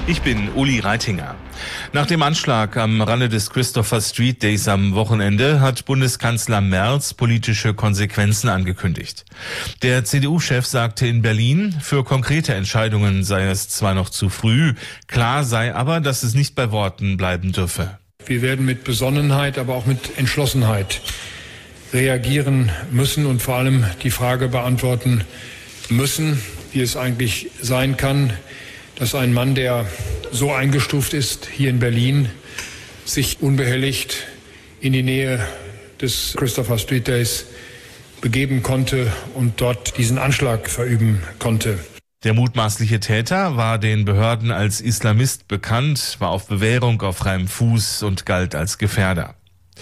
Ich bin Uli Reitinger. Nach dem Anschlag am Rande des Christopher Street Days am Wochenende hat Bundeskanzler Merz politische Konsequenzen angekündigt. Der CDU-Chef sagte in Berlin, für konkrete Entscheidungen sei es zwar noch zu früh, klar sei aber, dass es nicht bei Worten bleiben dürfe. Wir werden mit Besonnenheit, aber auch mit Entschlossenheit reagieren müssen und vor allem die Frage beantworten müssen, wie es eigentlich sein kann, dass ein Mann, der so eingestuft ist hier in Berlin, sich unbehelligt in die Nähe des Christopher Street Days begeben konnte und dort diesen Anschlag verüben konnte. Der mutmaßliche Täter war den Behörden als Islamist bekannt, war auf Bewährung auf freiem Fuß und galt als Gefährder.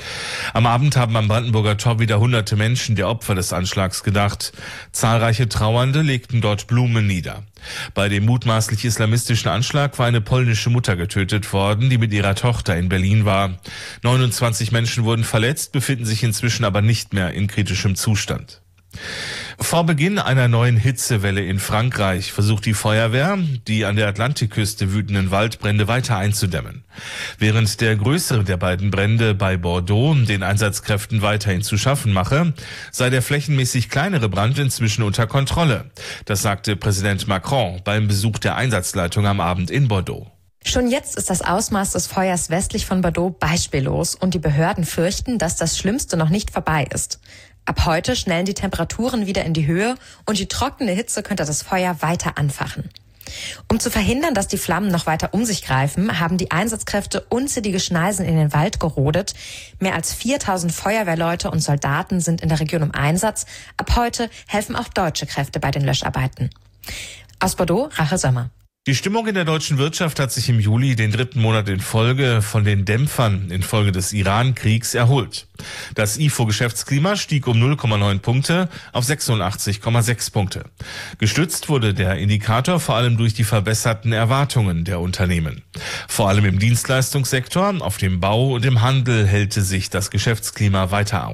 Am Abend haben am Brandenburger Tor wieder hunderte Menschen der Opfer des Anschlags gedacht. Zahlreiche Trauernde legten dort Blumen nieder. Bei dem mutmaßlich islamistischen Anschlag war eine polnische Mutter getötet worden, die mit ihrer Tochter in Berlin war. 29 Menschen wurden verletzt, befinden sich inzwischen aber nicht mehr in kritischem Zustand. Vor Beginn einer neuen Hitzewelle in Frankreich versucht die Feuerwehr, die an der Atlantikküste wütenden Waldbrände weiter einzudämmen. Während der größere der beiden Brände bei Bordeaux den Einsatzkräften weiterhin zu schaffen mache, sei der flächenmäßig kleinere Brand inzwischen unter Kontrolle. Das sagte Präsident Macron beim Besuch der Einsatzleitung am Abend in Bordeaux. Schon jetzt ist das Ausmaß des Feuers westlich von Bordeaux beispiellos und die Behörden fürchten, dass das Schlimmste noch nicht vorbei ist. Ab heute schnellen die Temperaturen wieder in die Höhe und die trockene Hitze könnte das Feuer weiter anfachen. Um zu verhindern, dass die Flammen noch weiter um sich greifen, haben die Einsatzkräfte unzählige Schneisen in den Wald gerodet. Mehr als 4000 Feuerwehrleute und Soldaten sind in der Region im Einsatz. Ab heute helfen auch deutsche Kräfte bei den Löscharbeiten. Aus Bordeaux, Rachel Sommer. Die Stimmung in der deutschen Wirtschaft hat sich im Juli den dritten Monat in Folge von den Dämpfern infolge des Iran-Kriegs erholt. Das IFO-Geschäftsklima stieg um 0,9 Punkte auf 86,6 Punkte. Gestützt wurde der Indikator vor allem durch die verbesserten Erwartungen der Unternehmen. Vor allem im Dienstleistungssektor, auf dem Bau und im Handel hellte sich das Geschäftsklima weiter auf.